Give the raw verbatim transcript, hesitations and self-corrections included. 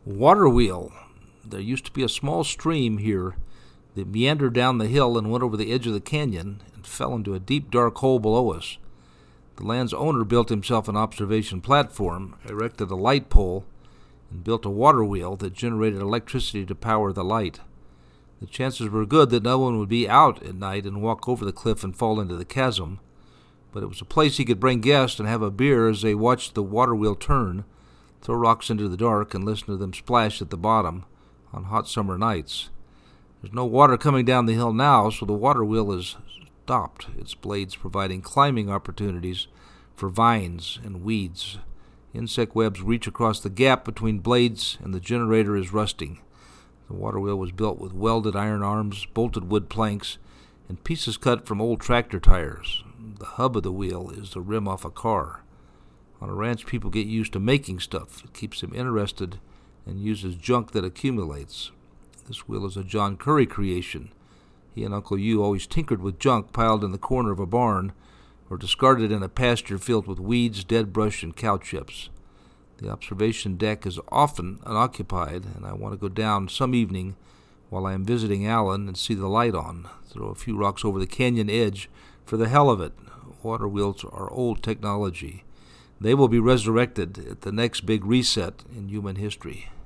Water wheel. There used to be a small stream here that meandered down the hill and went over the edge of the canyon and fell into a deep, dark hole below us. The land's owner built himself an observation platform, erected a light pole, and built a water wheel that generated electricity to power the light. The chances were good that no one would be out at night and walk over the cliff and fall into the chasm, but it was a place he could bring guests and have a beer as they watched the water wheel turn, throw rocks into the dark, and listen to them splash at the bottom on hot summer nights. There's no water coming down the hill now, so the water wheel is stopped, its blades providing climbing opportunities for vines and weeds. Insect webs reach across the gap between blades, and the generator is rusting. The water wheel was built with welded iron arms, bolted wood planks, and pieces cut from old tractor tires. The hub of the wheel is the rim off a car. On a ranch, people get used to making stuff. It keeps them interested and uses junk that accumulates. This wheel is a John Curry creation. He and Uncle Hugh always tinkered with junk piled in the corner of a barn or discarded in a pasture filled with weeds, dead brush, and cow chips. The observation deck is often unoccupied, and I want to go down some evening while I am visiting Alan and see the light on, throw a few rocks over the canyon edge for the hell of it. Water wheels are old technology. They will be resurrected at the next big reset in human history.